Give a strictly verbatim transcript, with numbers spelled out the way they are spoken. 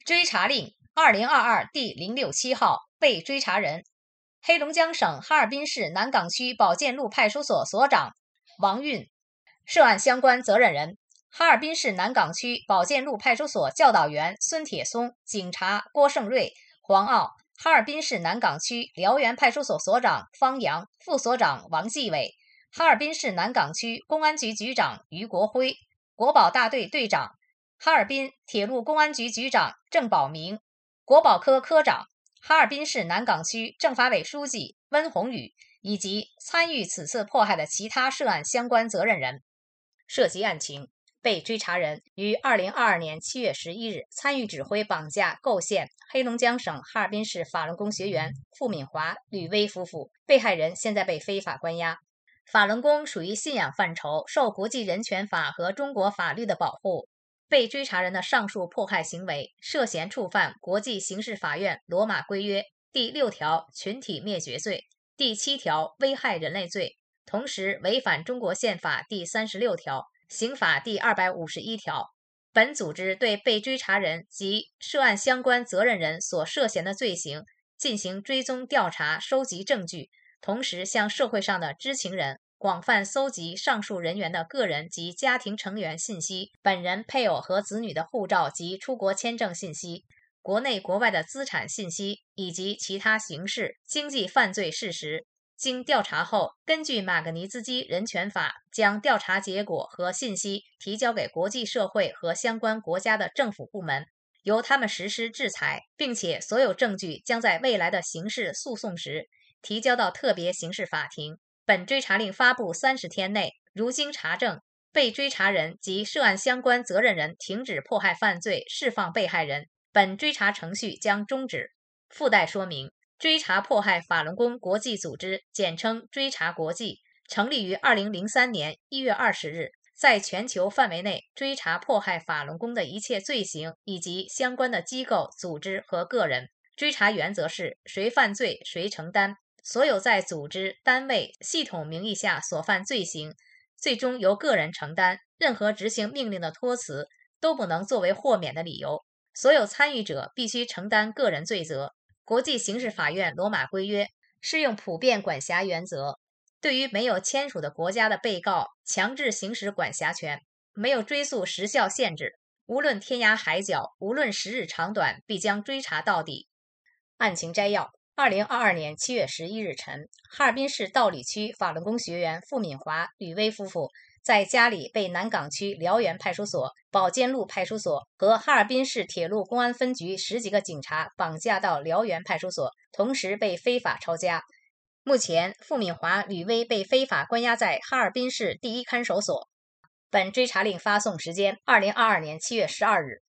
追查令二零二二第零六七号，被追查人：黑龙江省哈尔滨市南岗区保建路派出所所长王运，涉案相关责任人：哈尔滨市南岗区保建路派出所教导员孙铁松、警察郭胜瑞、黄傲；哈尔滨市南岗区辽源派出所所长方阳、副所长王继伟；哈尔滨市南岗区公安局局长于国辉，国保大队队长；哈尔滨铁路公安局局长郑保明，国保科科长；哈尔滨市南岗区政法委书记温宏宇，以及参与此次迫害的其他涉案相关责任人。涉及案情，被追查人于二零二二年七月十一日参与指挥绑架构陷黑龙江省哈尔滨市法轮功学员付敏华、吕薇夫妇，被害人现在被非法关押。法轮功属于信仰范畴，受国际人权法和中国法律的保护。被追查人的上述迫害行为涉嫌触犯国际刑事法院罗马规约第六条群体灭绝罪、第七条危害人类罪，同时违反中国宪法第三十六条、刑法第二百五十一条。本组织对被追查人及涉案相关责任人所涉嫌的罪行进行追踪调查，收集证据，同时向社会上的知情人广泛搜集上述人员的个人及家庭成员信息、本人、配偶和子女的护照及出国签证信息、国内国外的资产信息以及其他刑事、经济犯罪事实。经调查后，根据马格尼兹基人权法，将调查结果和信息提交给国际社会和相关国家的政府部门，由他们实施制裁，并且所有证据将在未来的刑事诉讼时提交到特别刑事法庭。本追查令发布三十天内，如经查证，被追查人及涉案相关责任人停止迫害犯罪，释放被害人，本追查程序将终止。附带说明：追查迫害法轮功国际组织，简称追查国际，成立于二零零三年一月二十日，在全球范围内追查迫害法轮功的一切罪行以及相关的机构、组织和个人。追查原则是谁犯罪谁承担，所有在组织、单位、系统名义下所犯罪行，最终由个人承担，任何执行命令的托辞都不能作为豁免的理由，所有参与者必须承担个人罪责。国际刑事法院罗马规约适用普遍管辖原则，对于没有签署的国家的被告强制行使管辖权，没有追溯时效限制，无论天涯海角，无论时日长短，必将追查到底。案情摘要：二零二二年七月十一日晨，哈尔滨市道里区法轮功学员付敏华、吕薇夫妇在家里被南岗区辽源派出所、保建路派出所和哈尔滨市铁路公安分局十几个警察绑架到辽源派出所，同时被非法抄家。目前，付敏华、吕薇被非法关押在哈尔滨市第一看守所。本追查令发送时间：二零二二年七月十二日。